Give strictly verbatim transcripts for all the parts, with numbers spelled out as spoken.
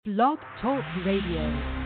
Blog Talk Radio.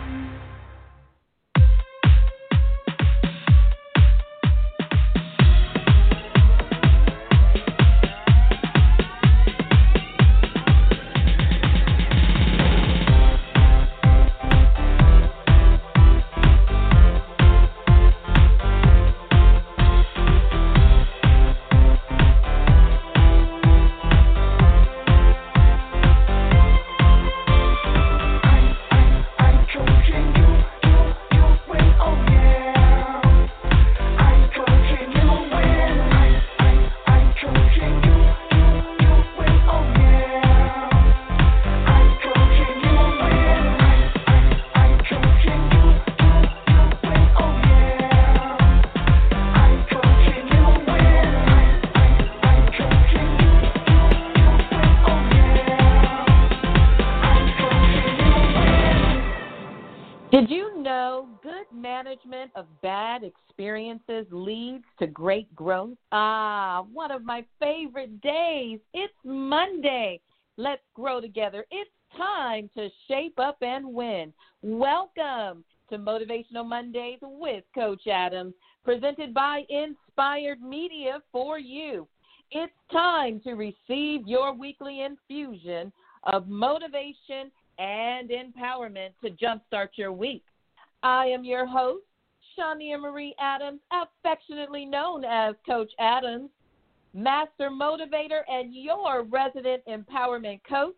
Did you know good management of bad experiences leads to great growth? Ah, one of my favorite days. It's Monday. Let's grow together. It's time to shape up and win. Welcome to Motivational Mondays with Coach Adams, presented by Inspired Media for you. It's time to receive your weekly infusion of motivation and empowerment to jumpstart your week. I am your host, Shania Marie Adams, affectionately known as Coach Adams, master motivator and your resident empowerment coach.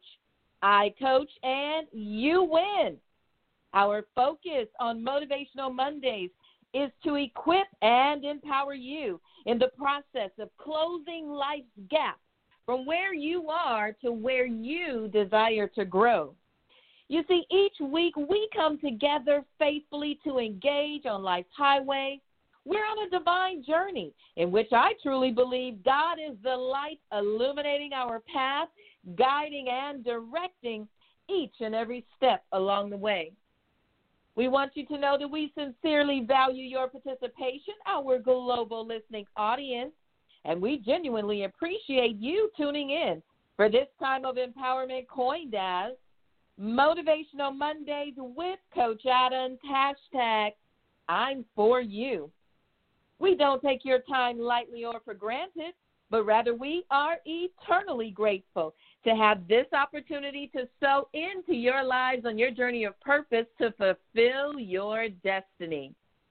I coach and you win. Our focus on Motivational Mondays is to equip and empower you in the process of closing life's gap from where you are to where you desire to grow. You see, each week we come together faithfully to engage on life's highway. We're on a divine journey in which I truly believe God is the light illuminating our path, guiding and directing each and every step along the way. We want you to know that we sincerely value your participation, our global listening audience, and we genuinely appreciate you tuning in for this time of empowerment coined as Motivational Mondays with Coach Adams, hashtag I'm for you. We don't take your time lightly or for granted, but rather we are eternally grateful to have this opportunity to sow into your lives on your journey of purpose to fulfill your destiny.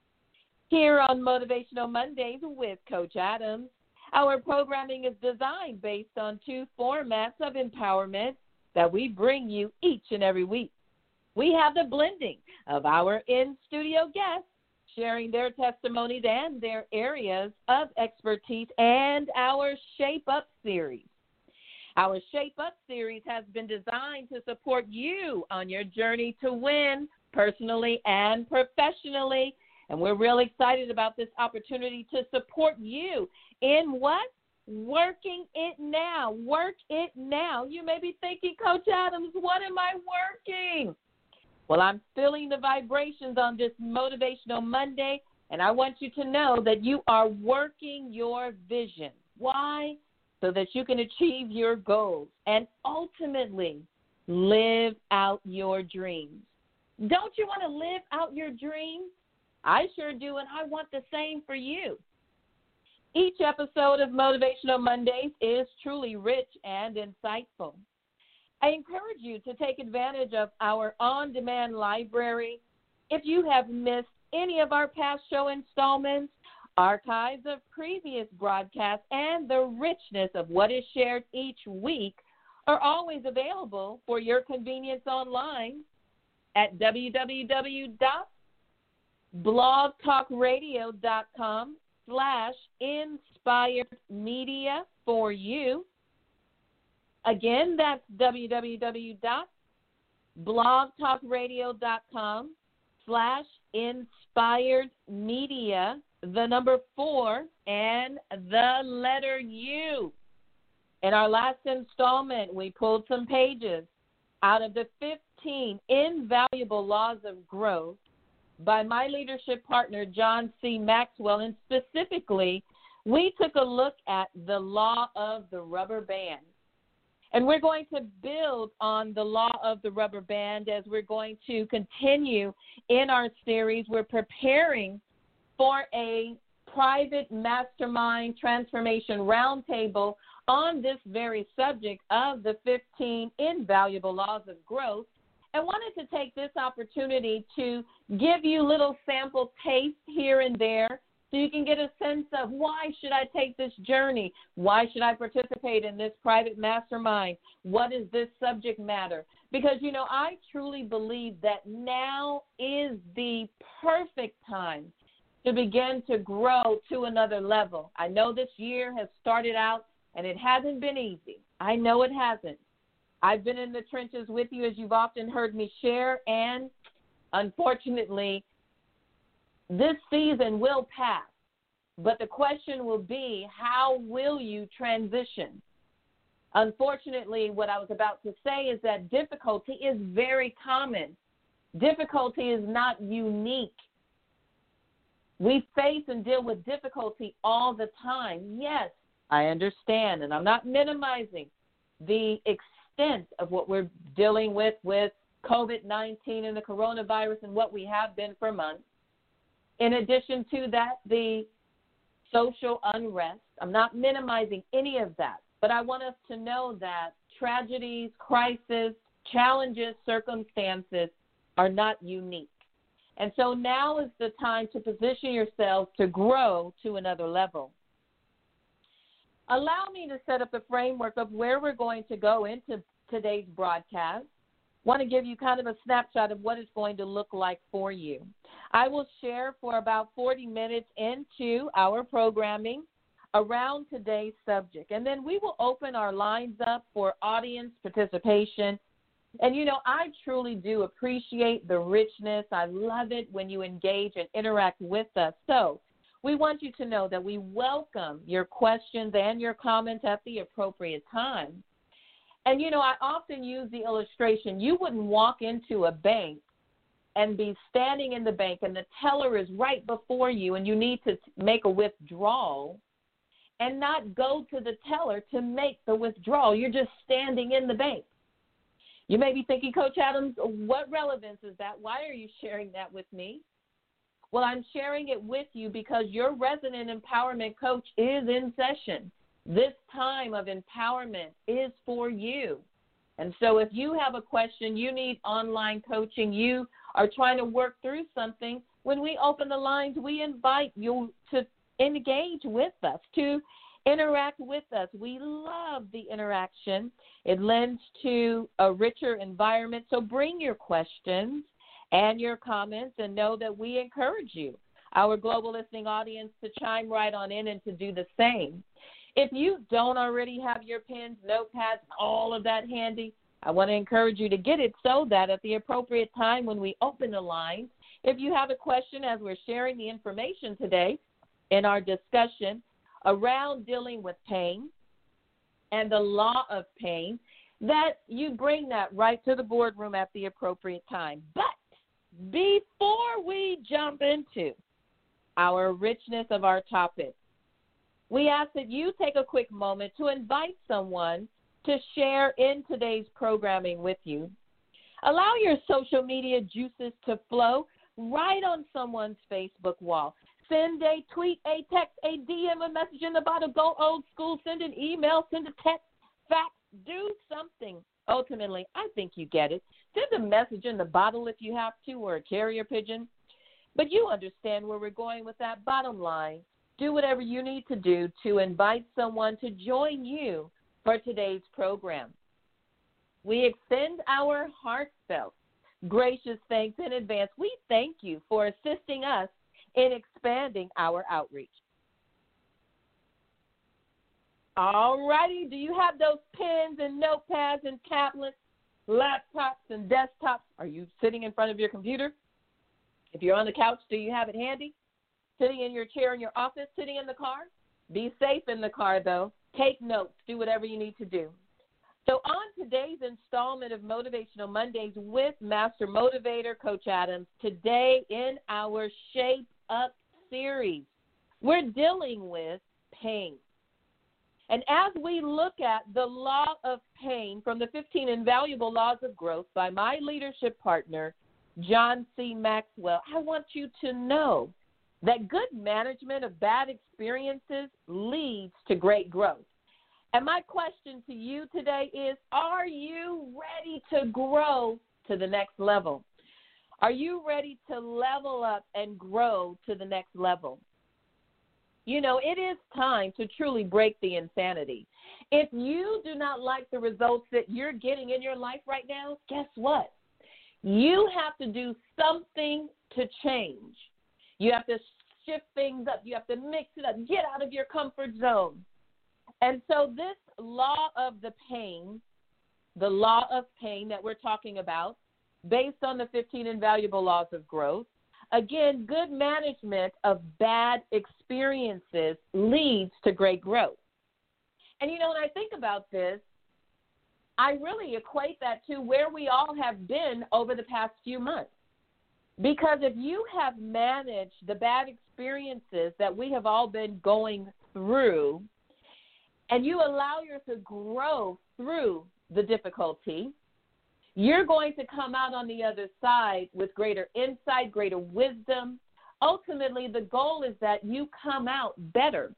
Here on Motivational Mondays with Coach Adams, our programming is designed based on two formats of empowerment that we bring you each and every week. We have the blending of our in-studio guests sharing their testimonies and their areas of expertise and our Shape Up series. Our Shape Up series has been designed to support you on your journey to win personally and professionally, and we're really excited about this opportunity to support you in what? Working it now. Work it now. You may be thinking, Coach Adams, what am I working? Well, I'm feeling the vibrations on this Motivational Monday, and I want you to know that you are working your vision. Why? So that you can achieve your goals and ultimately live out your dreams. Don't you want to live out your dreams? I sure do, and I want the same for you. Each episode of Motivational Mondays is truly rich and insightful. I encourage you to take advantage of our on-demand library. If you have missed any of our past show installments, archives of previous broadcasts, and the richness of what is shared each week are always available for your convenience online at w w w dot blog talk radio dot com slash inspired media for you. Again, that's w w w dot blog talk radio dot com slash inspired media, the number four, and the letter U. In our last installment, we pulled some pages out of the fifteen invaluable laws of growth by my leadership partner, John C. Maxwell, and specifically, we took a look at the law of the rubber band. And we're going to build on the law of the rubber band as we're going to continue in our series. We're preparing for a private mastermind transformation roundtable on this very subject of the fifteen invaluable laws of growth. I wanted to take this opportunity to give you little sample tastes here and there so you can get a sense of why should I take this journey? Why should I participate in this private mastermind? What is this subject matter? Because, you know, I truly believe that now is the perfect time to begin to grow to another level. I know this year has started out and it hasn't been easy. I know it hasn't. I've been in the trenches with you, as you've often heard me share, and unfortunately, this season will pass. But the question will be, how will you transition? Unfortunately, what I was about to say is that difficulty is very common. Difficulty is not unique. We face and deal with difficulty all the time. Yes, I understand, and I'm not minimizing the extent of what we're dealing with with COVID nineteen and the coronavirus and what we have been for months. In addition to that, the social unrest. I'm not minimizing any of that, but I want us to know that tragedies, crises, challenges, circumstances are not unique. And so now is the time to position yourself to grow to another level. Allow me to set up the framework of where we're going to go into today's broadcast. I want to give you kind of a snapshot of what it's going to look like for you. I will share for about forty minutes into our programming around today's subject, and then we will open our lines up for audience participation. And, you know, I truly do appreciate the richness. I love it when you engage and interact with us. So we want you to know that we welcome your questions and your comments at the appropriate time. And, you know, I often use the illustration. You wouldn't walk into a bank and be standing in the bank and the teller is right before you and you need to make a withdrawal and not go to the teller to make the withdrawal. You're just standing in the bank. You may be thinking, Coach Adams, what relevance is that? Why are you sharing that with me? Well, I'm sharing it with you because your resident empowerment coach is in session. This time of empowerment is for you. And so if you have a question, you need online coaching, you are trying to work through something, when we open the lines, we invite you to engage with us, to interact with us. We love the interaction. It lends to a richer environment. So bring your questions and your comments and know that we encourage you, our global listening audience, to chime right on in and to do the same. If you don't already have your pens, notepads, all of that handy, I want to encourage you to get it so that at the appropriate time when we open the line, if you have a question as we're sharing the information today in our discussion around dealing with pain and the law of pain, that you bring that right to the boardroom at the appropriate time. But before we jump into our richness of our topic, we ask that you take a quick moment to invite someone to share in today's programming with you. Allow your social media juices to flow right on someone's Facebook wall. Send a tweet, a text, a D M, a message in the bottle. Go old school. Send an email. Send a text, fax. Do something. Ultimately, I think you get it. Send a message in the bottle if you have to, or a carrier pigeon. But you understand where we're going with that. Bottom line, do whatever you need to do to invite someone to join you for today's program. We extend our heartfelt, gracious thanks in advance. We thank you for assisting us in expanding our outreach. All righty, do you have those pens and notepads and tablets, laptops and desktops? Are you sitting in front of your computer? If you're on the couch, do you have it handy? Sitting in your chair in your office, sitting in the car? Be safe in the car, though. Take notes. Do whatever you need to do. So on today's installment of Motivational Mondays with Master Motivator, Coach Adams, today in our Shape Up series, we're dealing with pain. And as we look at the law of pain from the fifteen Invaluable Laws of Growth by my leadership partner, John C. Maxwell, I want you to know that good management of bad experiences leads to great growth. And my question to you today is, are you ready to grow to the next level? Are you ready to level up and grow to the next level? You know, it is time to truly break the insanity. If you do not like the results that you're getting in your life right now, guess what? You have to do something to change. You have to shift things up. You have to mix it up. Get out of your comfort zone. And so this law of the pain, the law of pain that we're talking about, based on the fifteen Invaluable Laws of Growth, again, good management of bad experiences leads to great growth. And, you know, when I think about this, I really equate that to where we all have been over the past few months. Because if you have managed the bad experiences that we have all been going through, and you allow yourself to grow through the difficulty, you're going to come out on the other side with greater insight, greater wisdom. Ultimately, the goal is that you come out better.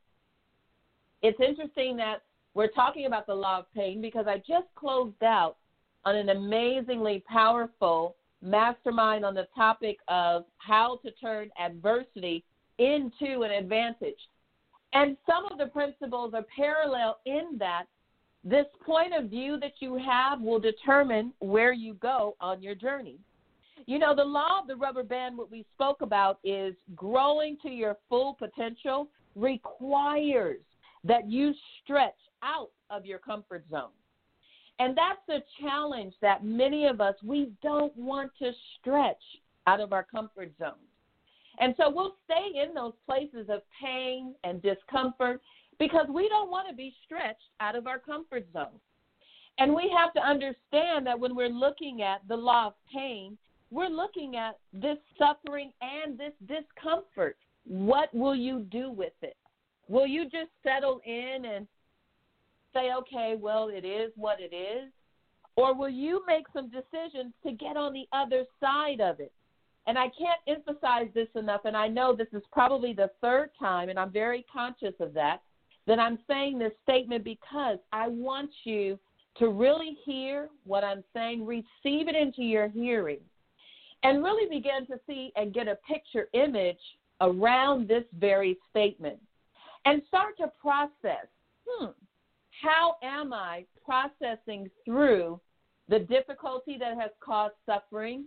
It's interesting that we're talking about the law of pain because I just closed out on an amazingly powerful mastermind on the topic of how to turn adversity into an advantage. And some of the principles are parallel in that this point of view that you have will determine where you go on your journey. You know, the law of the rubber band, what we spoke about, is growing to your full potential requires that you stretch out of your comfort zone. And that's a challenge that many of us, we don't want to stretch out of our comfort zone. And so we'll stay in those places of pain and discomfort because we don't want to be stretched out of our comfort zone. And we have to understand that when we're looking at the law of pain, we're looking at this suffering and this discomfort. What will you do with it? Will you just settle in and say, okay, well, it is what it is? Or will you make some decisions to get on the other side of it? And I can't emphasize this enough, and I know this is probably the third time, and I'm very conscious of that, that I'm saying this statement because I want you to really hear what I'm saying, receive it into your hearing, and really begin to see and get a picture image around this very statement and start to process, hmm, how am I processing through the difficulty that has caused suffering,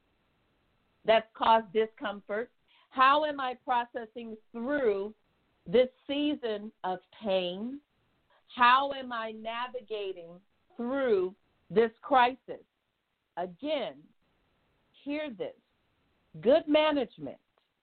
that's caused discomfort? How am I processing through this season of pain? How am I navigating through this crisis? Again, hear this. Good management,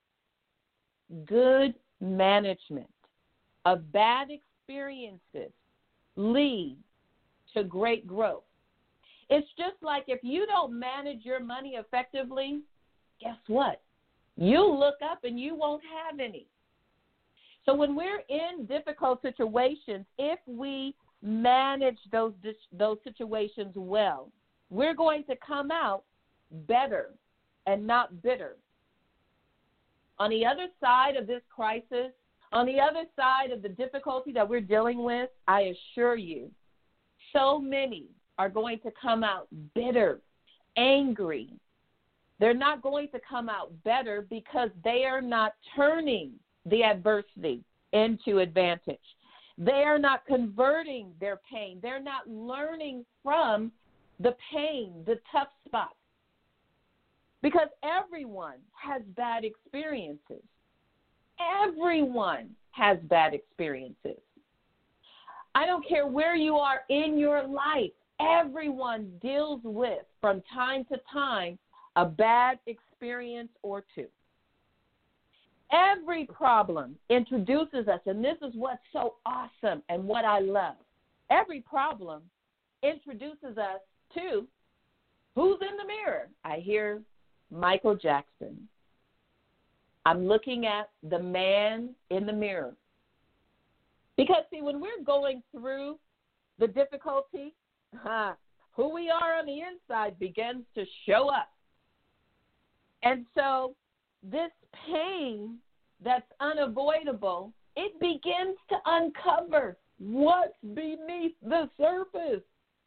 good management of bad experiences lead to great growth. It's just like if you don't manage your money effectively, guess what? You'll look up and you won't have any. So when we're in difficult situations, if we manage those those situations well, we're going to come out better and not bitter. On the other side of this crisis, on the other side of the difficulty that we're dealing with, I assure you, so many are going to come out bitter, angry. They're not going to come out better because they are not turning the adversity into advantage. They are not converting their pain. They're not learning from the pain, the tough spots. Because everyone has bad experiences. Everyone has bad experiences. I don't care where you are in your life. Everyone deals with, from time to time, a bad experience or two. Every problem introduces us, and this is what's so awesome and what I love. Every problem introduces us to who's in the mirror. I hear Michael Jackson. I'm looking at the man in the mirror. Because, see, when we're going through the difficulty, huh, who we are on the inside begins to show up. And so this pain that's unavoidable, it begins to uncover what's beneath the surface.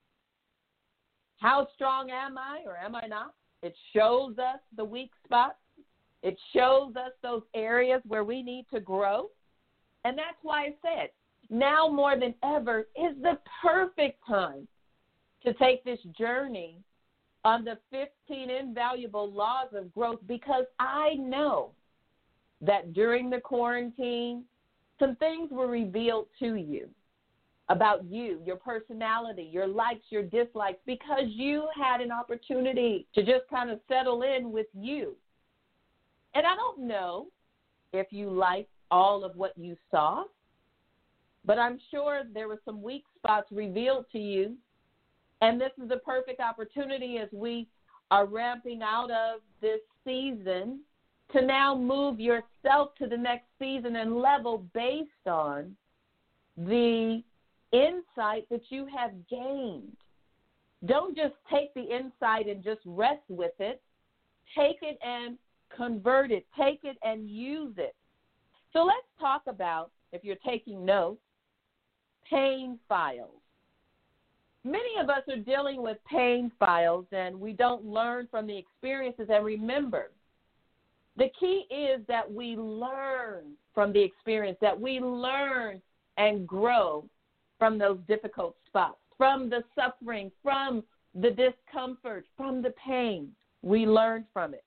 How strong am I or am I not? It shows us the weak spots. It shows us those areas where we need to grow. And that's why I said, now more than ever is the perfect time to take this journey on the fifteen invaluable laws of growth, because I know that during the quarantine, some things were revealed to you about you, your personality, your likes, your dislikes, because you had an opportunity to just kind of settle in with you. And I don't know if you liked all of what you saw, but I'm sure there were some weak spots revealed to you. And this is the perfect opportunity as we are ramping out of this season to now move yourself to the next season and level based on the insight that you have gained. Don't just take the insight and just rest with it. Take it and convert it. Take it and use it. So let's talk about, if you're taking notes, pain files. Many of us are dealing with pain files, and we don't learn from the experiences. And remember, the key is that we learn from the experience, that we learn and grow from those difficult spots, from the suffering, from the discomfort, from the pain. We learn from it.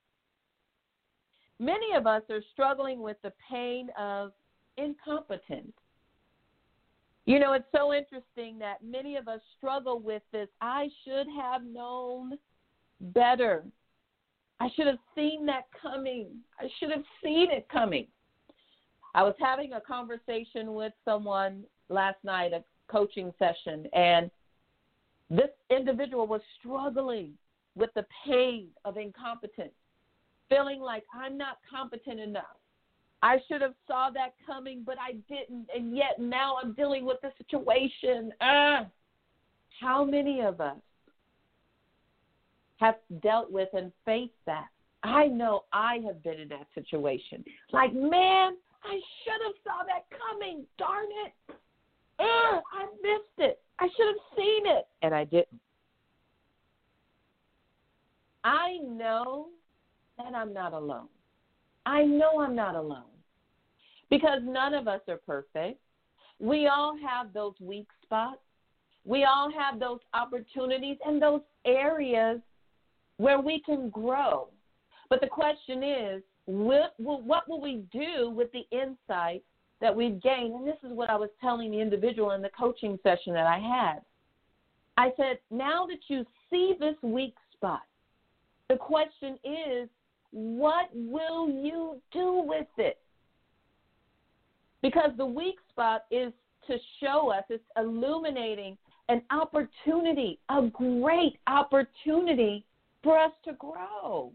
Many of us are struggling with the pain of incompetence. You know, it's so interesting that many of us struggle with this. I should have known better. I should have seen that coming. I should have seen it coming. I was having a conversation with someone last night, a coaching session, and this individual was struggling with the pain of incompetence, feeling like I'm not competent enough. I should have saw that coming, but I didn't, and yet now I'm dealing with the situation. Ah, how many of us have dealt with and faced that? I know I have been in that situation. Like, man, I should have saw that coming. Darn it. Ah, I missed it. I should have seen it, and I didn't. I know that I'm not alone. I know I'm not alone, because none of us are perfect. We all have those weak spots. We all have those opportunities and those areas where we can grow. But the question is, what will, what will we do with the insight that we've gained? And this is what I was telling the individual in the coaching session that I had. I said, now that you see this weak spot, the question is, what will you do with it? Because the weak spot is to show us, it's illuminating an opportunity, a great opportunity for us to grow.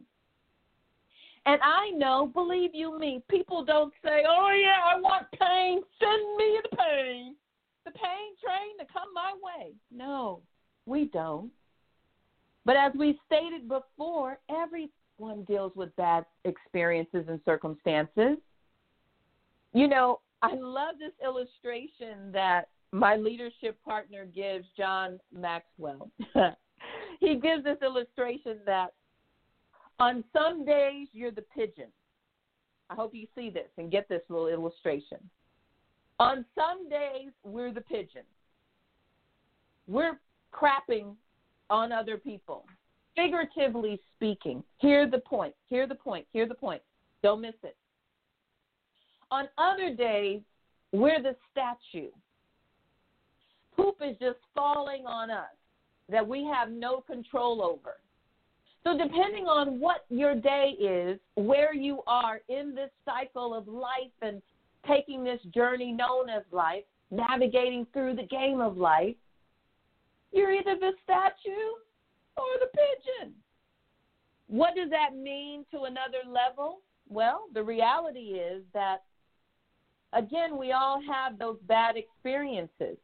And I know, believe you me, people don't say, oh, yeah, I want pain. Send me the pain. The pain train to come my way. No, we don't. But as we stated before, everyone deals with bad experiences and circumstances. You know, I love this illustration that my leadership partner gives, John Maxwell. He gives this illustration that on some days you're the pigeon. I hope you see this and get this little illustration. On some days we're the pigeon. We're crapping on other people, figuratively speaking. Hear the point, hear the point, hear the point. Don't miss it. On other days, we're the statue. Poop is just falling on us that we have no control over. So depending on what your day is, where you are in this cycle of life and taking this journey known as life, navigating through the game of life, you're either the statue or the pigeon. What does that mean to another level? Well, the reality is that Again, we all have those bad experiences.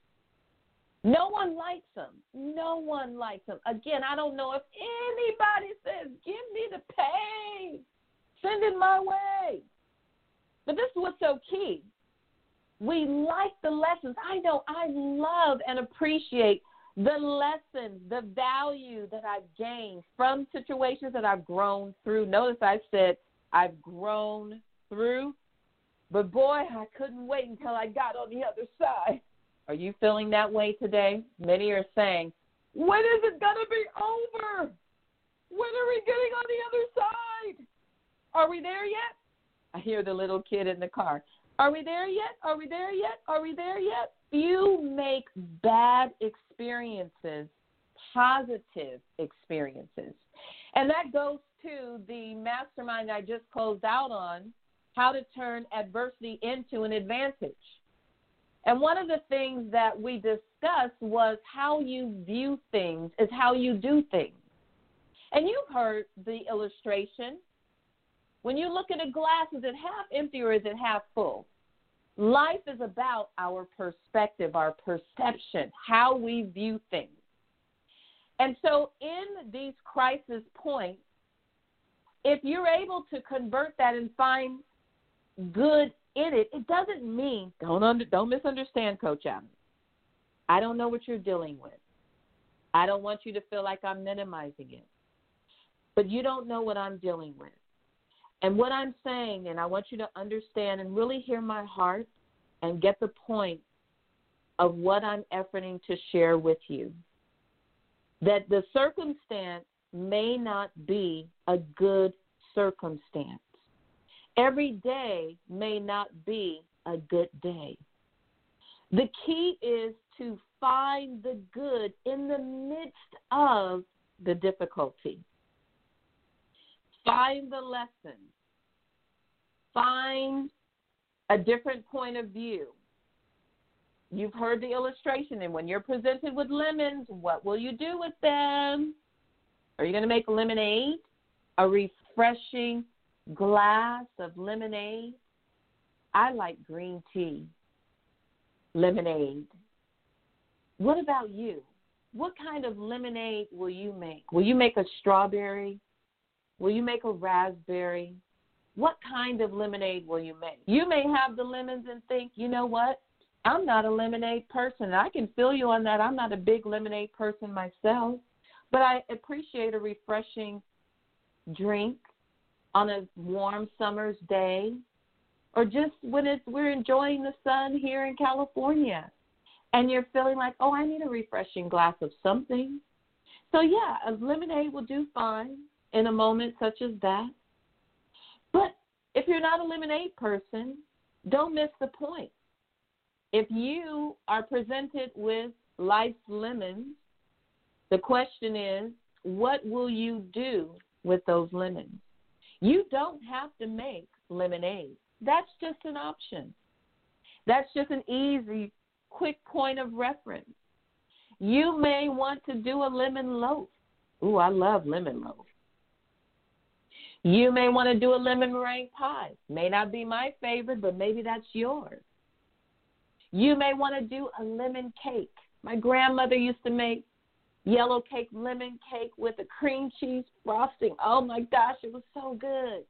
No one likes them. No one likes them. Again, I don't know if anybody says, give me the pain. Send it my way. But this is what's so key. We like the lessons. I know I love and appreciate the lessons, the value that I've gained from situations that I've grown through. Notice I said I've grown through, but boy, I couldn't wait until I got on the other side. Are you feeling that way today? Many are saying, when is it going to be over? When are we getting on the other side? Are we there yet? I hear the little kid in the car. Are we there yet? Are we there yet? Are we there yet? You make bad experiences positive experiences. And that goes to the mastermind I just closed out on, how to turn adversity into an advantage. And one of the things that we discussed was how you view things is how you do things. And you've heard the illustration. When you look at a glass, is it half empty or is it half full? Life is about our perspective, our perception, how we view things. And so in these crisis points, if you're able to convert that and find good in it, it doesn't mean, don't under, don't misunderstand, Coach Adams. I don't know what you're dealing with. I don't want you to feel like I'm minimizing it. But you don't know what I'm dealing with. And what I'm saying, and I want you to understand and really hear my heart and get the point of what I'm efforting to share with you, that the circumstance may not be a good circumstance. Every day may not be a good day. The key is to find the good in the midst of the difficulty. Find the lesson. Find a different point of view. You've heard the illustration, and when you're presented with lemons, what will you do with them? Are you going to make lemonade? A refreshing glass of lemonade? I like green tea, lemonade. What about you? What kind of lemonade will you make? Will you make a strawberry? Will you make a raspberry? What kind of lemonade will you make? You may have the lemons and think, you know what? I'm not a lemonade person. I can feel you on that. I'm not a big lemonade person myself, but I appreciate a refreshing drink on a warm summer's day, or just when it's, we're enjoying the sun here in California, and you're feeling like, oh, I need a refreshing glass of something. So, yeah, a lemonade will do fine in a moment such as that. But if you're not a lemonade person, don't miss the point. If you are presented with life's lemons, the question is, what will you do with those lemons? You don't have to make lemonade. That's just an option. That's just an easy, quick point of reference. You may want to do a lemon loaf. Ooh, I love lemon loaf. You may want to do a lemon meringue pie. May not be my favorite, but maybe that's yours. You may want to do a lemon cake. My grandmother used to make yellow cake, lemon cake with a cream cheese frosting. Oh, my gosh, it was so good.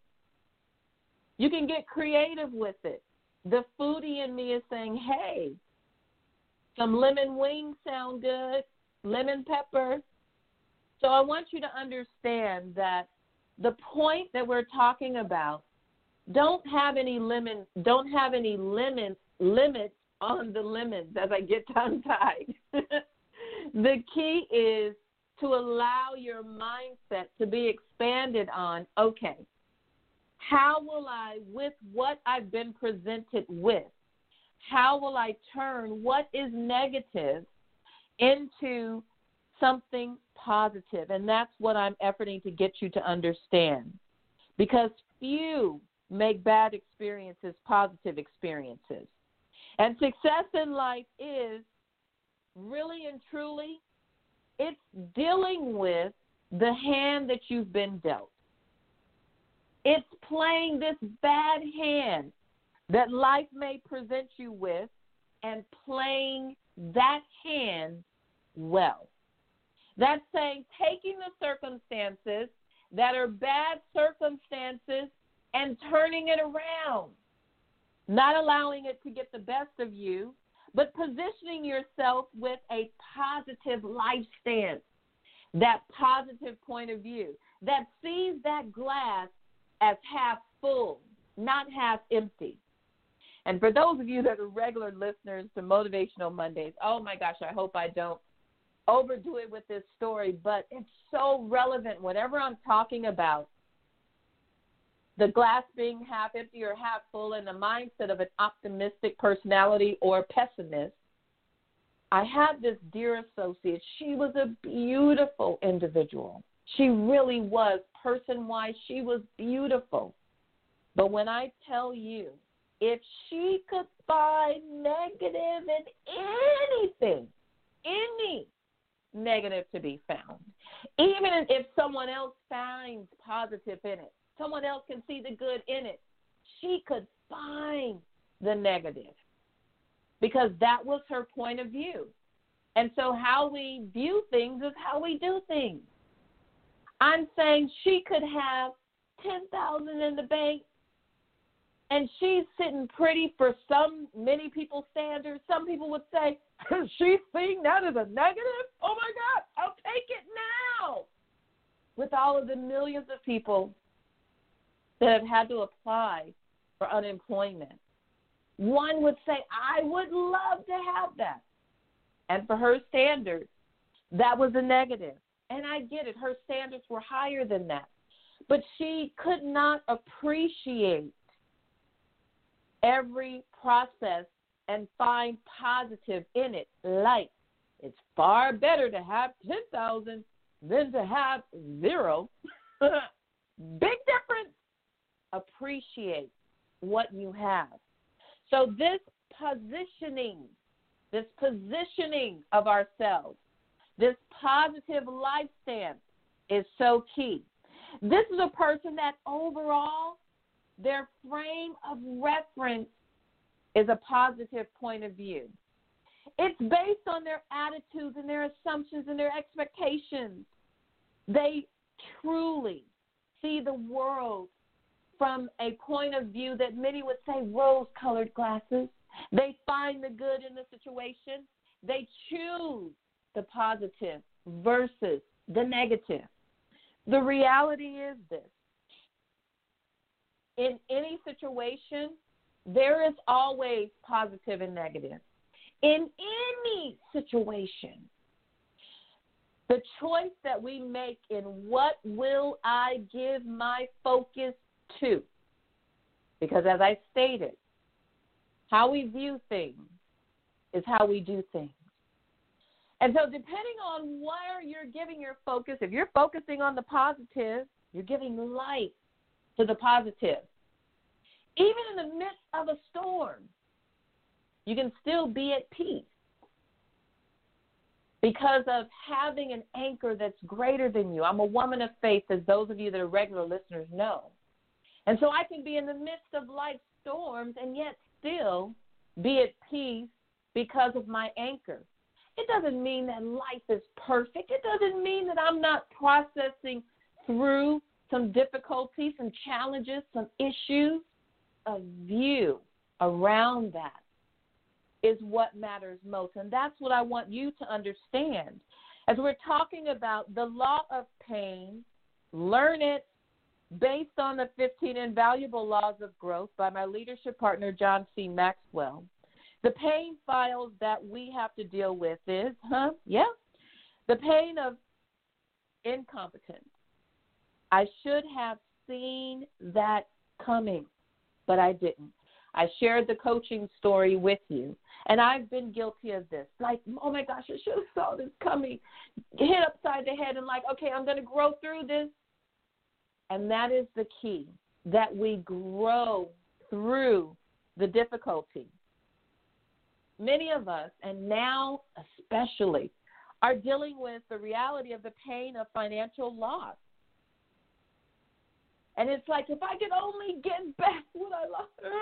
You can get creative with it. The foodie in me is saying, hey, some lemon wings sound good, lemon pepper. So I want you to understand that the point that we're talking about, don't have any lemon, don't have any lemon limits on the lemons as I get tongue-tied. The key is to allow your mindset to be expanded on, okay, how will I, with what I've been presented with, how will I turn what is negative into something positive? And that's what I'm efforting to get you to understand. Because few make bad experiences positive experiences. And success in life is really and truly, it's dealing with the hand that you've been dealt. It's playing this bad hand that life may present you with and playing that hand well. That's saying taking the circumstances that are bad circumstances and turning it around, not allowing it to get the best of you, but positioning yourself with a positive life stance, that positive point of view that sees that glass as half full, not half empty. And for those of you that are regular listeners to Motivational Mondays, oh my gosh, I hope I don't overdo it with this story, but it's so relevant. Whatever I'm talking about, the glass being half empty or half full in the mindset of an optimistic personality or pessimist, I had this dear associate. She was a beautiful individual. She really was. Person-wise, she was beautiful. But when I tell you, if she could find negative in anything, any negative to be found, even if someone else finds positive in it, someone else can see the good in it, she could find the negative because that was her point of view. And so how we view things is how we do things. I'm saying she could have ten thousand dollars in the bank, and she's sitting pretty for some, many people's standards. Some people would say, she's seeing that as a negative? Oh, my God, I'll take it now. With all of the millions of people that have had to apply for unemployment, one would say, I would love to have that. And for her standards, that was a negative. And I get it. Her standards were higher than that. But she could not appreciate every process and find positive in it. Like, it's far better to have ten thousand than to have zero. Big difference. Appreciate what you have. So this positioning, this positioning of ourselves, this positive life stance is so key. This is a person that overall, their frame of reference is a positive point of view. It's based on their attitudes and their assumptions and their expectations. They truly see the world from a point of view that many would say rose-colored glasses. They find the good in the situation. They choose the positive versus the negative. The reality is this. In any situation, there is always positive and negative. In any situation, the choice that we make in what will I give my focus to, because as I stated, how we view things is how we do things. And so depending on where you're giving your focus, if you're focusing on the positive, you're giving light to the positive. Even in the midst of a storm, you can still be at peace because of having an anchor that's greater than you. I'm a woman of faith, as those of you that are regular listeners know. And so I can be in the midst of life's storms and yet still be at peace because of my anchor. It doesn't mean that life is perfect. It doesn't mean that I'm not processing through some difficulties, some challenges, some issues. A view around that is what matters most. And that's what I want you to understand. As we're talking about the law of pain, learn it based on the fifteen Invaluable Laws of Growth by my leadership partner, John C. Maxwell. The pain files that we have to deal with is, huh, yeah, the pain of incompetence. I should have seen that coming, but I didn't. I shared the coaching story with you, and I've been guilty of this. Like, oh, my gosh, I should have saw this coming. Hit upside the head and like, okay, I'm going to grow through this. And that is the key, that we grow through the difficulty. Many of us, and now especially, are dealing with the reality of the pain of financial loss. And it's like, if I could only get back what I lost,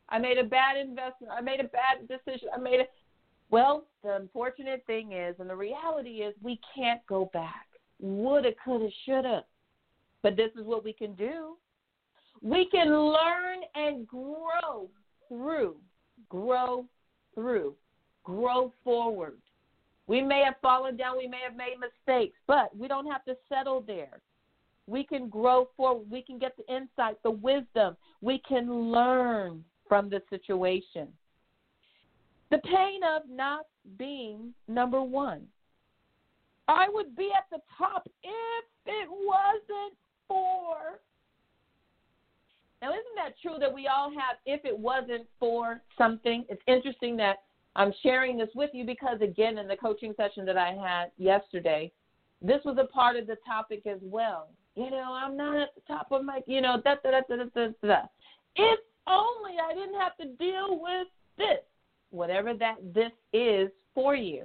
I made a bad investment. I made a bad decision. I made a Well, the unfortunate thing is, and the reality is, we can't go back. Woulda, coulda, shoulda. But this is what we can do. We can learn and grow through, grow through, grow forward. We may have fallen down. We may have made mistakes, but we don't have to settle there. We can grow forward. We can get the insight, the wisdom. We can learn from the situation. The pain of not being number one. I would be at the top if it wasn't for. Now, isn't that true that we all have if it wasn't for something? It's interesting that I'm sharing this with you because, again, in the coaching session that I had yesterday, this was a part of the topic as well. You know, I'm not at the top of my, you know, da da da da da da. If only I didn't have to deal with this, whatever that this is for you.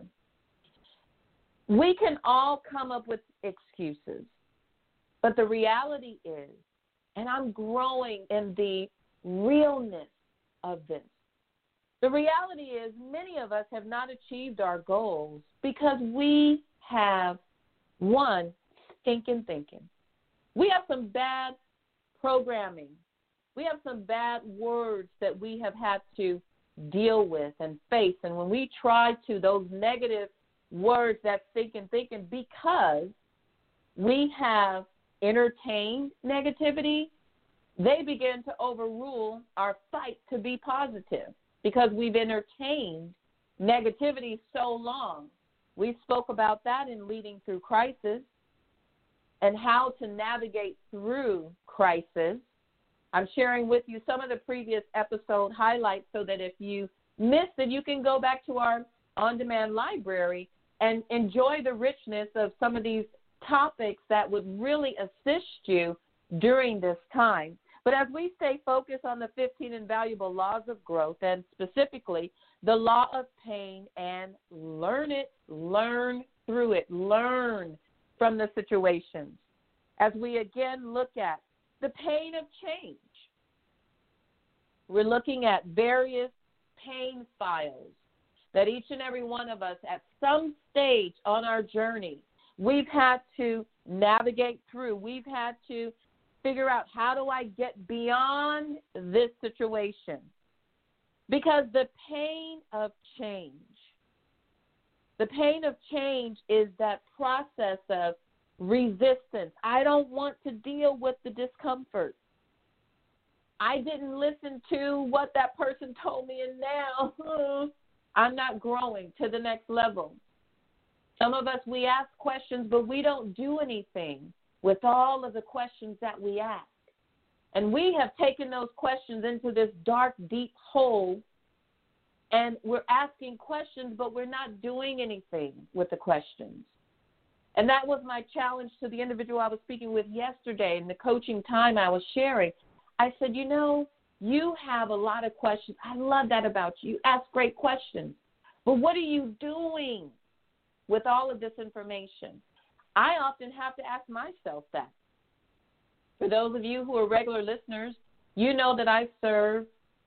We can all come up with excuses, but the reality is, and I'm growing in the realness of this, the reality is many of us have not achieved our goals because we have, one, stinking thinking. We have some bad programming. We have some bad words that we have had to deal with and face. And when we try to, those negative words that stinking thinking, because we have entertained negativity, they begin to overrule our fight to be positive because we've entertained negativity so long. We spoke about that in Leading Through Crisis and how to navigate through crisis. I'm sharing with you some of the previous episode highlights so that if you missed it, you can go back to our on-demand library and enjoy the richness of some of these topics that would really assist you during this time. But as we stay focused on the fifteen invaluable laws of growth, and specifically the law of pain, and learn it, learn through it, learn from the situations. As we again look at the pain of change, we're looking at various pain files that each and every one of us at some stage on our journey, we've had to navigate through. We've had to figure out, how do I get beyond this situation? Because the pain of change, the pain of change is that process of resistance. I don't want to deal with the discomfort. I didn't listen to what that person told me, and now I'm not growing to the next level. Some of us, we ask questions, but we don't do anything with all of the questions that we ask. And we have taken those questions into this dark, deep hole, and we're asking questions, but we're not doing anything with the questions. And that was my challenge to the individual I was speaking with yesterday in the coaching time I was sharing. I said, you know, you have a lot of questions. I love that about you. You ask great questions. But what are you doing with all of this information? I often have to ask myself that. For those of you who are regular listeners, you know that I serve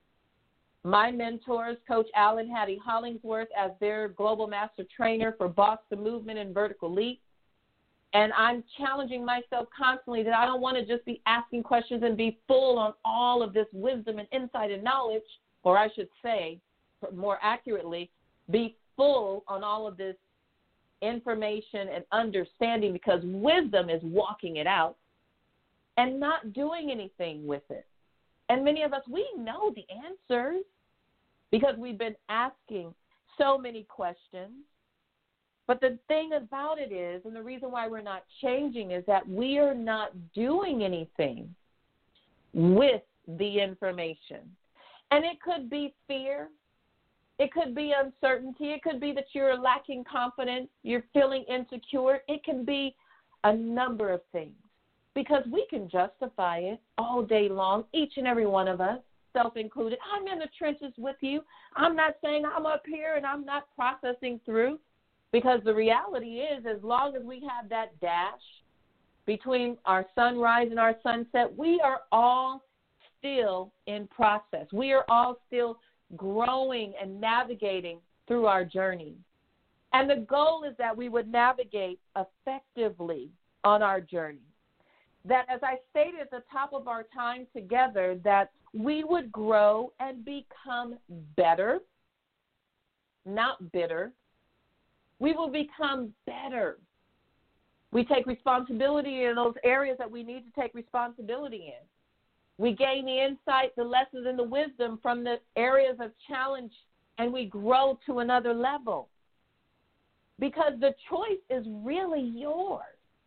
my mentors, Coach Alan Hattie Hollingsworth, as their Global Master Trainer for Boss the Movement and Vertical Leap. And I'm challenging myself constantly that I don't want to just be asking questions and be full on all of this wisdom and insight and knowledge, or I should say, more accurately, be full on all of this information and understanding, because wisdom is walking it out and not doing anything with it. And many of us, we know the answers because we've been asking so many questions. But the thing about it is, and the reason why we're not changing, is that we are not doing anything with the information. And it could be fear. It could be uncertainty. It could be that you're lacking confidence. You're feeling insecure. It can be a number of things, because we can justify it all day long, each and every one of us, self included. I'm in the trenches with you. I'm not saying I'm up here and I'm not processing through, because the reality is, as long as we have that dash between our sunrise and our sunset, we are all still in process. We are all still growing and navigating through our journey. And the goal is that we would navigate effectively on our journey. That, as I stated at the top of our time together, that we would grow and become better, not bitter. We will become better. We take responsibility in those areas that we need to take responsibility in. We gain the insight, the lessons, and the wisdom from the areas of challenge, and we grow to another level. Because the choice is really yours.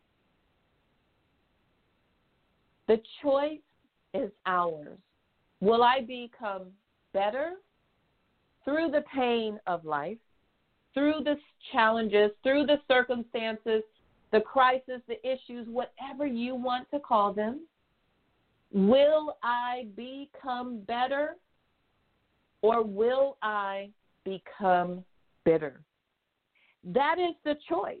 The choice is ours. Will I become better through the pain of life, through the challenges, through the circumstances, the crisis, the issues, whatever you want to call them? Will I become better, or will I become bitter? That is the choice.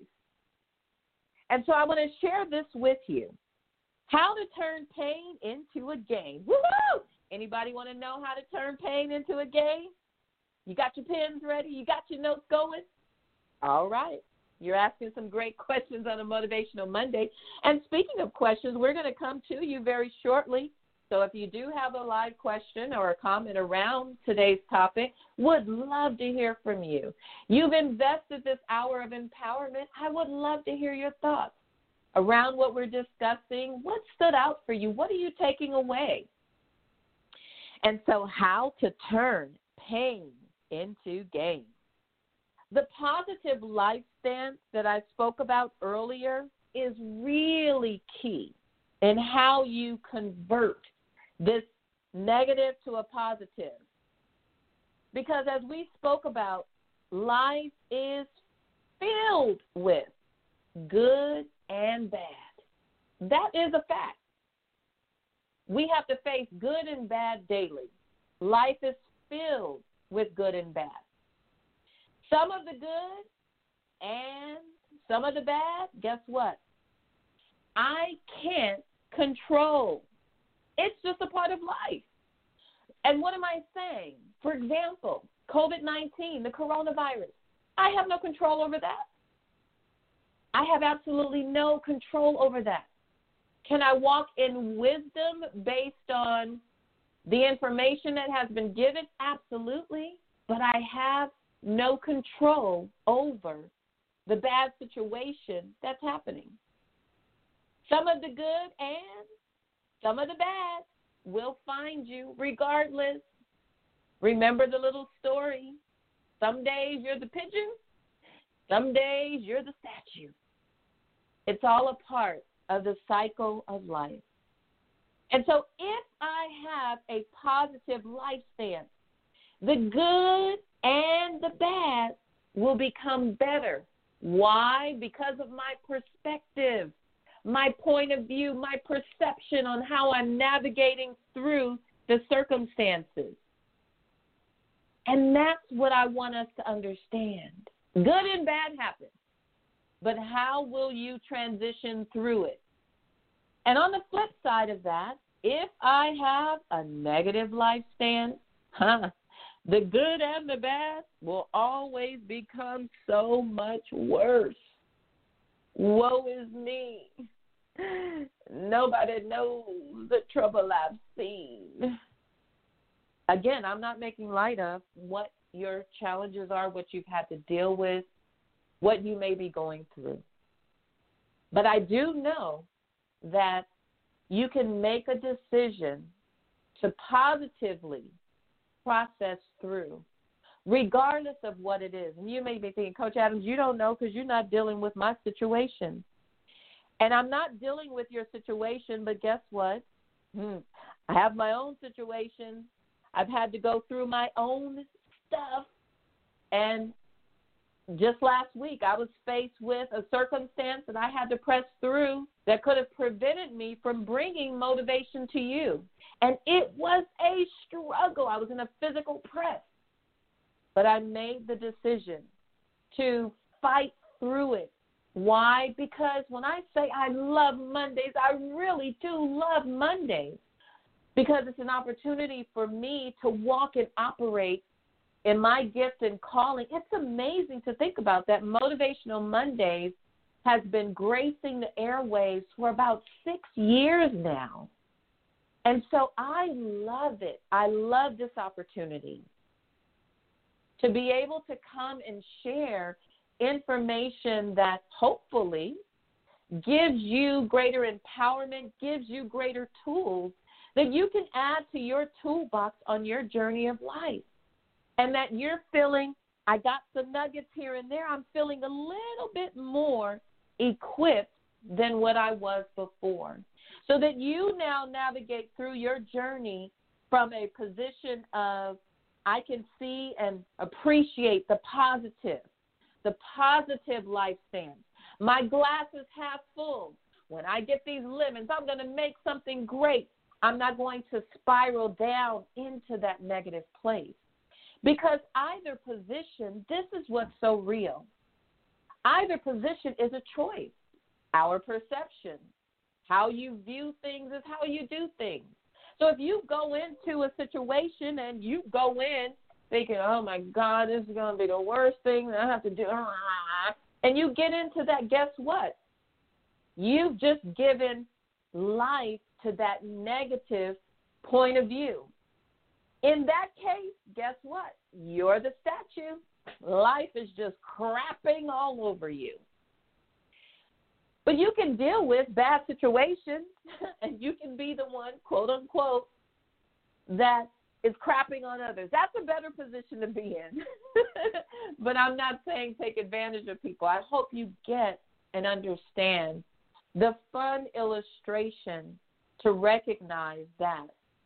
And so I want to share this with you. How to turn pain into a gain. Woo-hoo! Anybody want to know how to turn pain into a gain? You got your pens ready? You got your notes going? All right. You're asking some great questions on a Motivational Monday. And speaking of questions, we're going to come to you very shortly. So if you do have a live question or a comment around today's topic, would love to hear from you. You've invested this hour of empowerment. I would love to hear your thoughts around what we're discussing. What stood out for you? What are you taking away? And so how to turn pain into gain. The positive life stance that I spoke about earlier is really key in how you convert this negative to a positive. Because as we spoke about, life is filled with good and bad. That is a fact. We have to face good and bad daily. Life is filled with good and bad. Some of the good and some of the bad, guess what? I can't control. It's just a part of life. And what am I saying? For example, covid nineteen, the coronavirus. I have no control over that. I have absolutely no control over that. Can I walk in wisdom based on the information that has been given? Absolutely. But I have no control over the bad situation that's happening. Some of the good and some of the bad will find you regardless. Remember the little story. Some days you're the pigeon. Some days you're the statue. It's all a part of the cycle of life. And so if I have a positive life stance, the good and the bad will become better. Why? Because of my perspective, my point of view, my perception on how I'm navigating through the circumstances. And that's what I want us to understand. Good and bad happen, but how will you transition through it? And on the flip side of that, if I have a negative life stance, huh, the good and the bad will always become so much worse. Woe is me. Nobody knows the trouble I've seen. Again, I'm not making light of what your challenges are, what you've had to deal with, what you may be going through. But I do know that you can make a decision to positively process through, regardless of what it is. And you may be thinking, Coach Adams, you don't know because you're not dealing with my situation. And I'm not dealing with your situation, but guess what? Hmm. I have my own situation. I've had to go through my own stuff. And just last week, I was faced with a circumstance that I had to press through that could have prevented me from bringing motivation to you. And it was a struggle. I was in a physical press. But I made the decision to fight through it. Why? Because when I say I love Mondays, I really do love Mondays. because it's an opportunity for me to walk and operate in my gift and calling. It's amazing to think about that. Motivational Mondays has been gracing the airwaves for about six years now. And so I love it. I love this opportunity to be able to come and share information that hopefully gives you greater empowerment, gives you greater tools that you can add to your toolbox on your journey of life. And that you're feeling, I got some nuggets here and there, I'm feeling a little bit more equipped than what I was before. So that you now navigate through your journey from a position of, I can see and appreciate the positive, the positive life stance. My glass is half full. When I get these lemons, I'm going to make something great. I'm not going to spiral down into that negative place. Because either position, this is what's so real. Either position is a choice. Our perception, how you view things is how you do things. So if you go into a situation and you go in thinking, oh, my God, this is going to be the worst thing that I have to do, and you get into that, guess what? You've just given life to that negative point of view. In that case, guess what? You're the statue. Life is just crapping all over you. But you can deal with bad situations, and you can be the one, quote, unquote, that is crapping on others. That's a better position to be in. But I'm not saying take advantage of people. I hope you get and understand the fun illustration to recognize that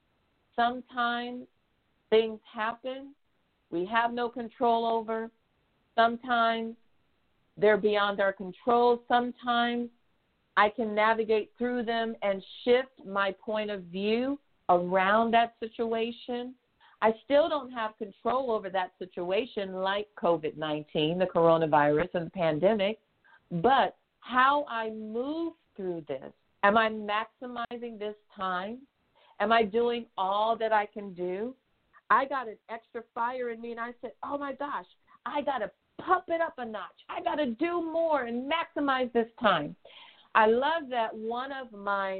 sometimes things happen we have no control over. Sometimes they're beyond our control. Sometimes I can navigate through them and shift my point of view around that situation. I still don't have control over that situation like COVID nineteen, the coronavirus, and the pandemic, but how I move through this. Am I maximizing this time? Am I doing all that I can do? I got an extra fire in me, and I said, oh, my gosh, I got to pump it up a notch. I got to do more and maximize this time. I love that one of my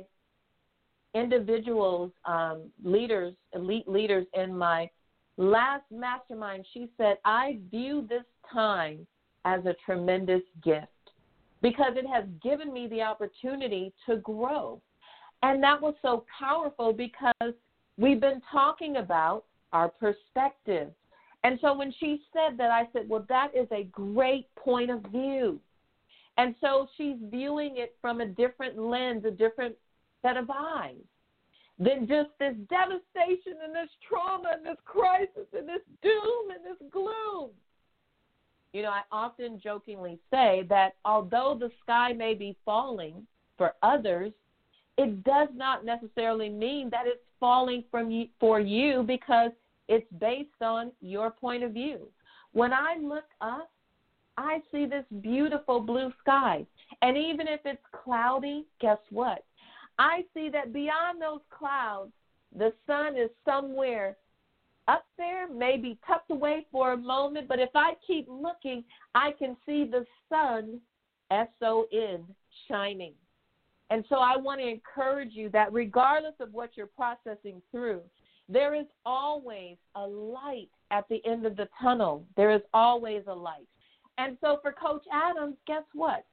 individuals, um, leaders, elite leaders in my last mastermind, she said, I view this time as a tremendous gift because it has given me the opportunity to grow. And that was so powerful because we've been talking about our perspective. And so when she said that, I said, well, that is a great point of view. And so she's viewing it from a different lens, a different set of eyes than just this devastation and this trauma and this crisis and this doom and this gloom. You know, I often jokingly say that although the sky may be falling for others, it does not necessarily mean that it's falling from you, for you because it's based on your point of view. When I look up, I see this beautiful blue sky. And even if it's cloudy, guess what? I see that beyond those clouds, the sun is somewhere up there, maybe tucked away for a moment. But if I keep looking, I can see the sun, S O N, shining. And so I want to encourage you that regardless of what you're processing through, there is always a light at the end of the tunnel. There is always a light. And so for Coach Adams, guess what?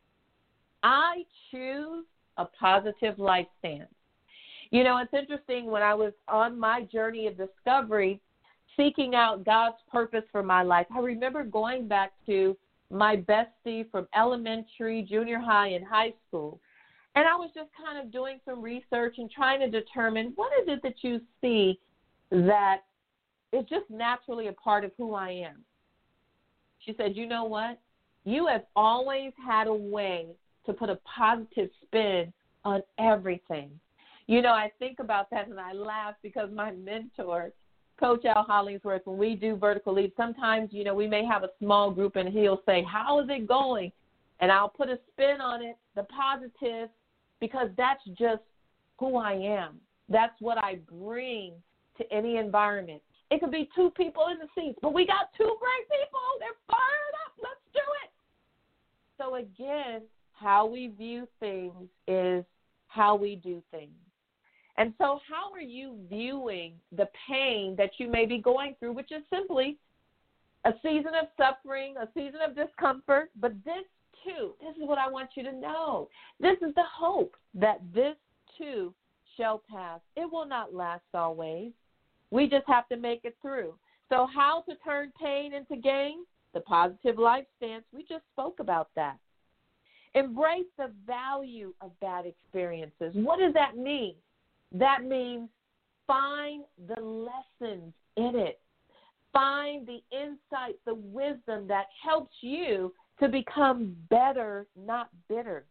I choose a positive life stance. You know, it's interesting, when I was on my journey of discovery, seeking out God's purpose for my life, I remember going back to my bestie from elementary, junior high, and high school. And I was just kind of doing some research and trying to determine what is it that you see that is just naturally a part of who I am. She said, you know what? You have always had a way to put a positive spin on everything. You know, I think about that and I laugh because my mentor, Coach Al Hollingsworth, when we do Vertical Lead, sometimes, you know, we may have a small group and he'll say, how is it going? And I'll put a spin on it, the positive, because that's just who I am. That's what I bring to any environment. It could be two people in the seats, but we got two great people. They're fired up. Let's do it. So again, how we view things is how we do things. And so how are you viewing the pain that you may be going through, which is simply a season of suffering, a season of discomfort, but this too, this is what I want you to know. This is the hope that this too shall pass. It will not last always. We just have to make it through. So how to turn pain into gain? The positive life stance. We just spoke about that. Embrace the value of bad experiences. What does that mean? That means find the lessons in it. Find the insight, the wisdom that helps you to become better, not bitter.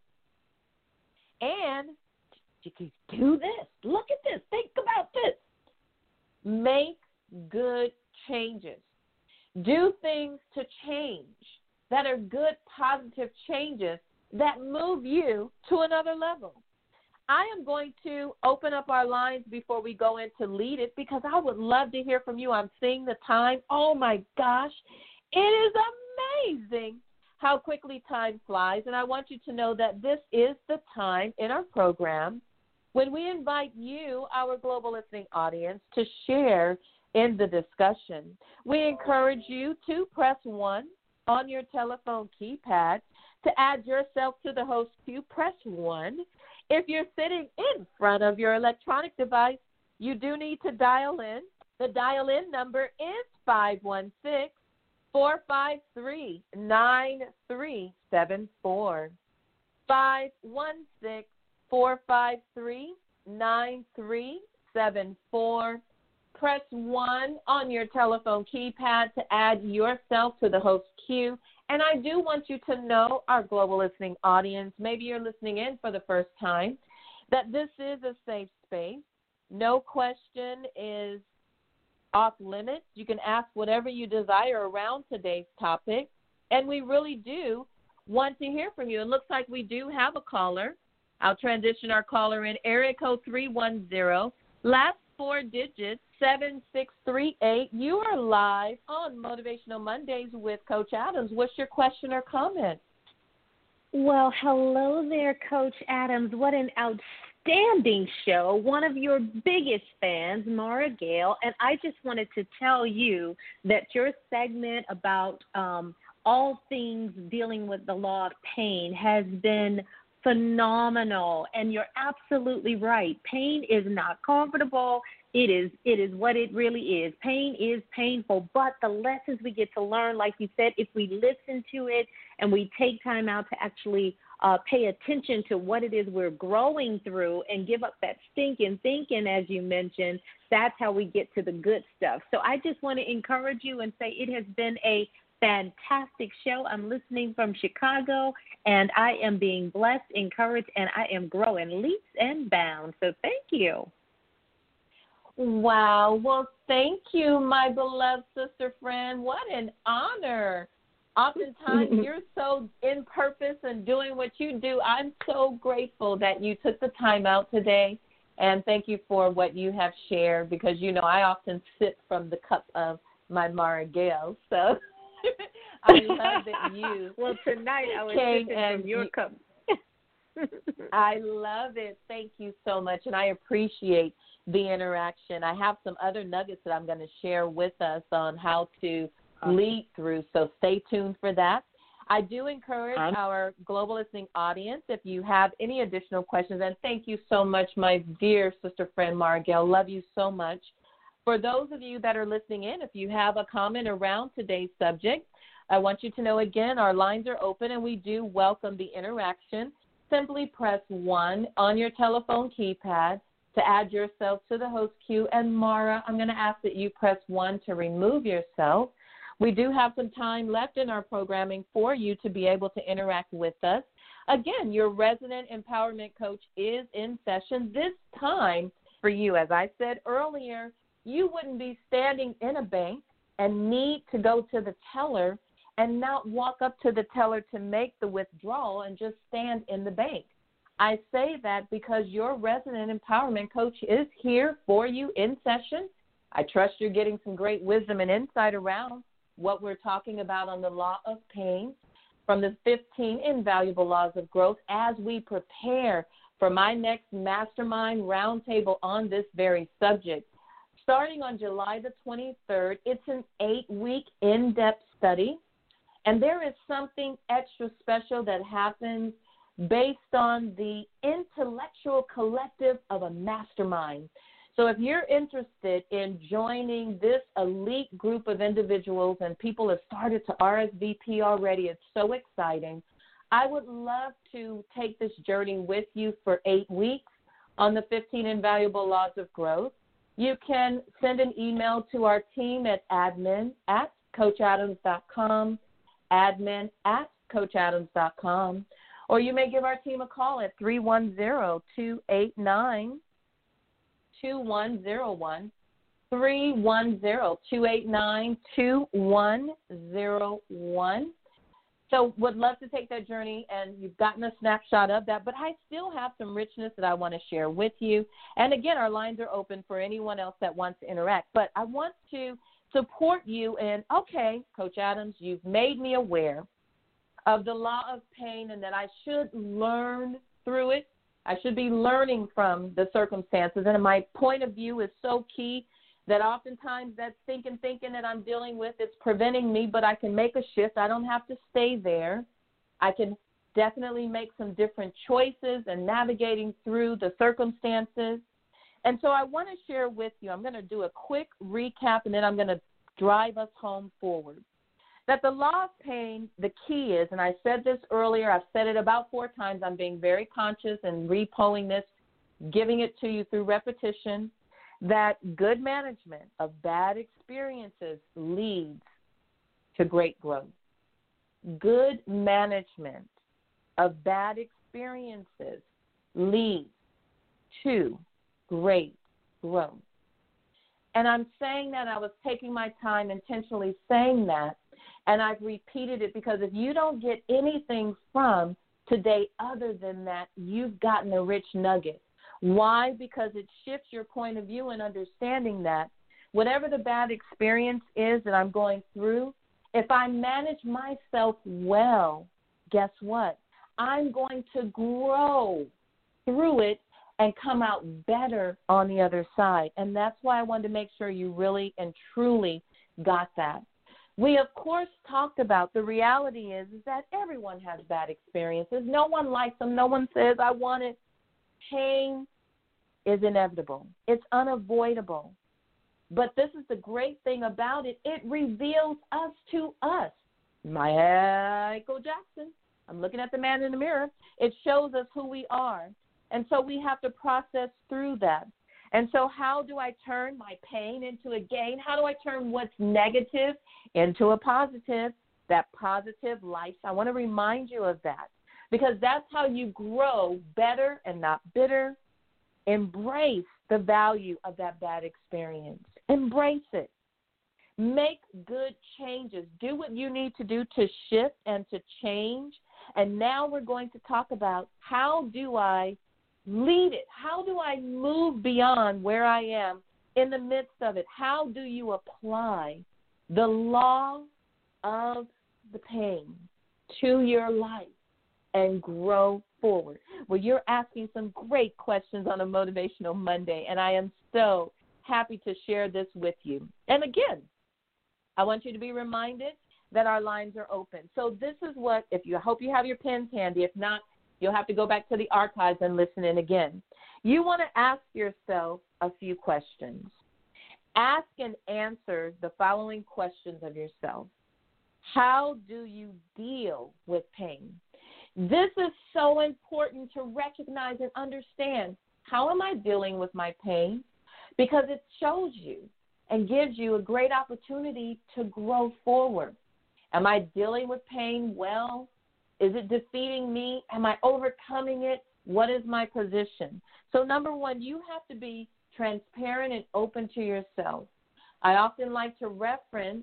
And you can do this. Look at this. Think about this. Make good changes. Do things to change that are good, positive changes that move you to another level. I am going to open up our lines before we go into Lead It because I would love to hear from you. I'm seeing the time. Oh, my gosh. It is amazing how quickly time flies, and I want you to know that this is the time in our program when we invite you, our global listening audience, to share in the discussion. We encourage you to press one on your telephone keypad to add yourself to the host queue. Press one. If you're sitting in front of your electronic device, you do need to dial in. The dial-in number is five one six, four five three, nine three seven four. five one six, four five three, nine three seven four. Press one on your telephone keypad to add yourself to the host queue. And I do want you to know, our global listening audience, maybe you're listening in for the first time, that this is a safe space. No question is off limits. You can ask whatever you desire around today's topic. And we really do want to hear from you. It looks like we do have a caller. I'll transition our caller in. Area code three one zero, last four digits, seven six three eight. You are live on Motivational Mondays with Coach Adams. What's your question or comment? Well, hello there, Coach Adams. What an outstanding show. One of your biggest fans, Mara Gale, and I just wanted to tell you that your segment about um, all things dealing with the law of pain has been phenomenal, and you're absolutely right. Pain is not comfortable. It is it is what it really is. Pain is painful, but the lessons we get to learn, like you said, if we listen to it and we take time out to actually uh, pay attention to what it is we're growing through and give up that stinking thinking, as you mentioned, that's how we get to the good stuff. So I just want to encourage you and say it has been a fantastic show. I'm listening from Chicago, and I am being blessed, encouraged, and I am growing leaps and bounds. So thank you. Wow. Well, thank you, my beloved sister friend. What an honor. Oftentimes, you're so in purpose and doing what you do. I'm so grateful that you took the time out today, and thank you for what you have shared because, you know, I often sip from the cup of my Mara Gale, so I love that you well, tonight I was came sipping and from your you, cup. I love it. Thank you so much, and I appreciate the interaction. I have some other nuggets that I'm going to share with us on how to awesome. lead through, so stay tuned for that. I do encourage um, our global listening audience, if you have any additional questions, and thank you so much, my dear sister friend Mara Gale. Love you so much. For those of you that are listening in, if you have a comment around today's subject, I want you to know again, our lines are open and we do welcome the interaction. Simply press one on your telephone keypad to add yourself to the host queue. And Mara, I'm going to ask that you press one to remove yourself. We do have some time left in our programming for you to be able to interact with us. Again, your resident empowerment coach is in session this time for you. As I said earlier, you wouldn't be standing in a bank and need to go to the teller and not walk up to the teller to make the withdrawal and just stand in the bank. I say that because your resident empowerment coach is here for you in session. I trust you're getting some great wisdom and insight around what we're talking about on the law of pain from the fifteen invaluable laws of growth as we prepare for my next mastermind roundtable on this very subject. Starting on July the twenty-third, it's an eight-week in-depth study, and there is something extra special that happens based on the intellectual collective of a mastermind. So if you're interested in joining this elite group of individuals, and people have started to R S V P already, it's so exciting, I would love to take this journey with you for eight weeks on the fifteen invaluable laws of growth. You can send an email to our team at admin at coach adams dot com, admin at coach adams dot com, or you may give our team a call at three one zero, two eight nine, two one zero one, three one zero, two eight nine, two one zero one. So would love to take that journey, and you've gotten a snapshot of that, but I still have some richness that I want to share with you. And again, our lines are open for anyone else that wants to interact. But I want to support you in, okay, Coach Adams, you've made me aware of the law of pain and that I should learn through it. I should be learning from the circumstances. And my point of view is so key that oftentimes that thinking, thinking that I'm dealing with, it's preventing me, but I can make a shift. I don't have to stay there. I can definitely make some different choices and navigating through the circumstances. And so I want to share with you, I'm going to do a quick recap, and then I'm going to drive us home forward. That the law of pain, the key is, and I said this earlier, I've said it about four times, I'm being very conscious and repoing this, giving it to you through repetition, that good management of bad experiences leads to great growth. Good management of bad experiences leads to great growth. And I'm saying that, I was taking my time intentionally saying that, and I've repeated it because if you don't get anything from today other than that, you've gotten a rich nugget. Why? Because it shifts your point of view and understanding that whatever the bad experience is that I'm going through, if I manage myself well, guess what? I'm going to grow through it and come out better on the other side. And that's why I wanted to make sure you really and truly got that. We, of course, talked about the reality is, is that everyone has bad experiences. No one likes them. No one says, I want it. Pain is inevitable. It's unavoidable. But this is the great thing about it. It reveals us to us. Michael Jackson. I'm looking at the man in the mirror. It shows us who we are. And so we have to process through that. And so how do I turn my pain into a gain? How do I turn what's negative into a positive? That positive life. I want to remind you of that, because that's how you grow better and not bitter. Embrace the value of that bad experience. Embrace it. Make good changes. Do what you need to do to shift and to change. And now we're going to talk about, how do I lead it? How do I move beyond where I am in the midst of it? How do you apply the law of the pain to your life and grow forward? Well, you're asking some great questions on a Motivational Monday, and I am so happy to share this with you. And again, I want you to be reminded that our lines are open. So this is what, if you, I hope you have your pens handy. If not, you'll have to go back to the archives and listen in again. You want to ask yourself a few questions. Ask and answer the following questions of yourself. How do you deal with pain? This is so important to recognize and understand. How am I dealing with my pain? Because it shows you and gives you a great opportunity to grow forward. Am I dealing with pain well? Is it defeating me? Am I overcoming it? What is my position? So number one, you have to be transparent and open to yourself. I often like to reference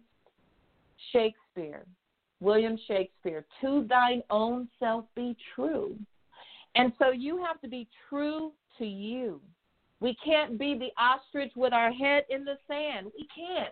Shakespeare, William Shakespeare, to thine own self be true. And so you have to be true to you. We can't be the ostrich with our head in the sand. We can't.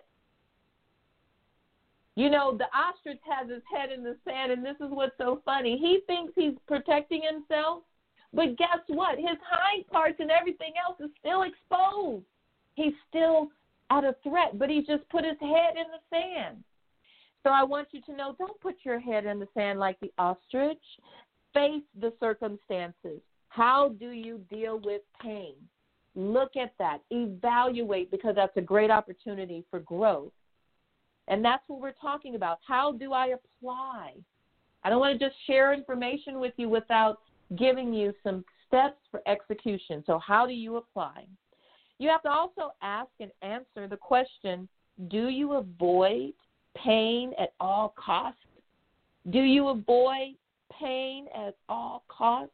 You know, the ostrich has his head in the sand, and this is what's so funny. He thinks he's protecting himself, but guess what? His hind parts and everything else is still exposed. He's still at a threat, but he's just put his head in the sand. So I want you to know, don't put your head in the sand like the ostrich. Face the circumstances. How do you deal with pain? Look at that. Evaluate, because that's a great opportunity for growth. And that's what we're talking about. How do I apply? I don't want to just share information with you without giving you some steps for execution. So how do you apply? You have to also ask and answer the question, do you avoid pain at all costs? Do you avoid pain at all costs?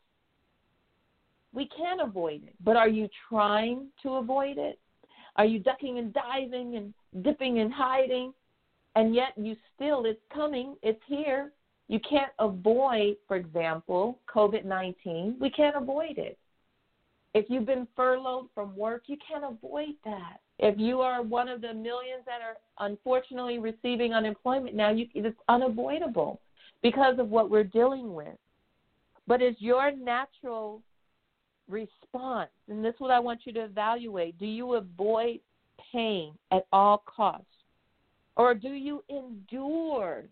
We can avoid it, but are you trying to avoid it? Are you ducking and diving and dipping and hiding? And yet you still, it's coming, it's here. You can't avoid, for example, covid nineteen. We can't avoid it. If you've been furloughed from work, you can't avoid that. If you are one of the millions that are unfortunately receiving unemployment now, you, it's unavoidable because of what we're dealing with. But it's your natural response, and this is what I want you to evaluate. Do you avoid pain at all costs? Or do you endure?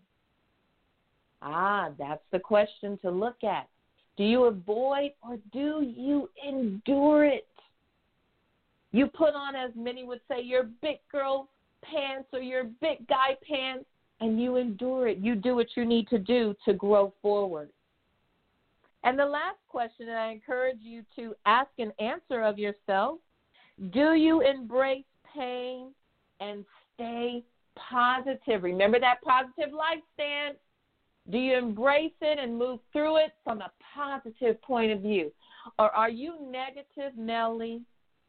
Ah, that's the question to look at. Do you avoid or do you endure it? You put on, as many would say, your big girl pants or your big guy pants, and you endure it. You do what you need to do to grow forward. And the last question that I encourage you to ask and answer of yourself, do you embrace pain and stay positive? Remember that positive life stance. Do you embrace it and move through it from a positive point of view? Or are you negative Nelly,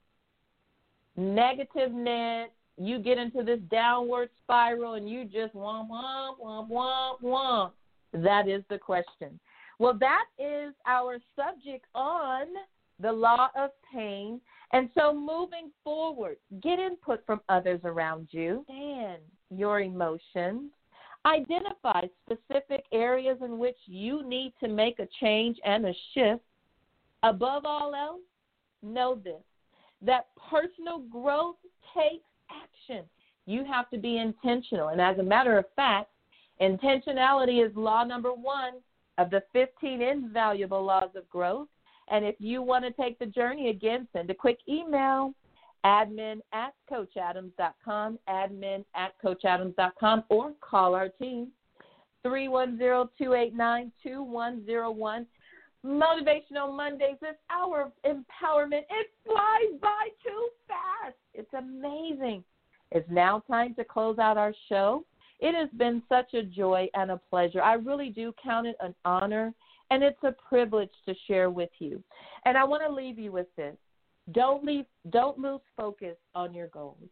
negative Ned? You get into this downward spiral and you just womp, womp, womp, womp, womp. That is the question. Well, that is our subject on the law of pain. And so moving forward, get input from others around you. Understand your emotions. Identify specific areas in which you need to make a change and a shift. Above all else, know this, that personal growth takes action. You have to be intentional. And as a matter of fact, intentionality is law number one of the fifteen invaluable laws of growth. And if you want to take the journey again, send a quick email, admin at coach adams dot com, admin at coach adams dot com, or call our team, three one zero, two eight nine, two one zero one. Motivational Mondays, this hour of empowerment, it flies by too fast. It's amazing. It's now time to close out our show. It has been such a joy and a pleasure. I really do count it an honor, and it's a privilege to share with you. And I want to leave you with this. Don't leave, don't lose focus on your goals.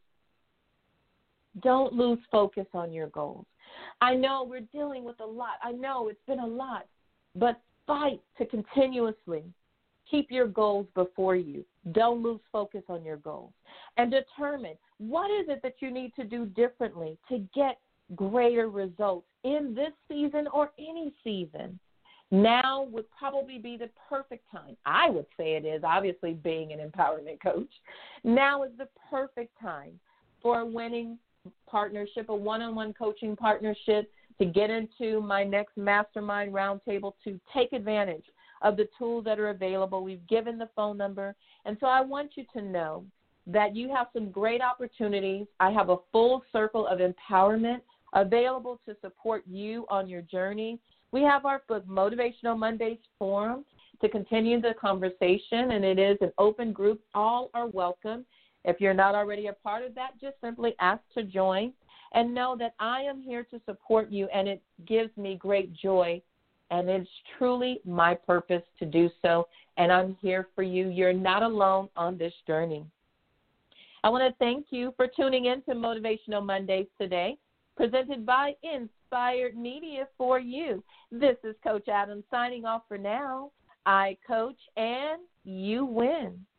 Don't lose focus on your goals. I know we're dealing with a lot. I know it's been a lot, but fight to continuously keep your goals before you. Don't lose focus on your goals. And determine what is it that you need to do differently to get greater results in this season or any season. Now would probably be the perfect time. I would say it is, obviously being an empowerment coach. Now is the perfect time for a winning partnership, a one-on-one coaching partnership, to get into my next mastermind roundtable, to take advantage of the tools that are available. We've given the phone number. And so I want you to know that you have some great opportunities. I have a full circle of empowerment available to support you on your journey. We have our book, Motivational Mondays Forum, to continue the conversation, and it is an open group. All are welcome. If you're not already a part of that, just simply ask to join and know that I am here to support you, and it gives me great joy, and it's truly my purpose to do so, and I'm here for you. You're not alone on this journey. I want to thank you for tuning in to Motivational Mondays today, presented by Inspired Media for you. This is Coach Adams signing off for now. I coach and you win.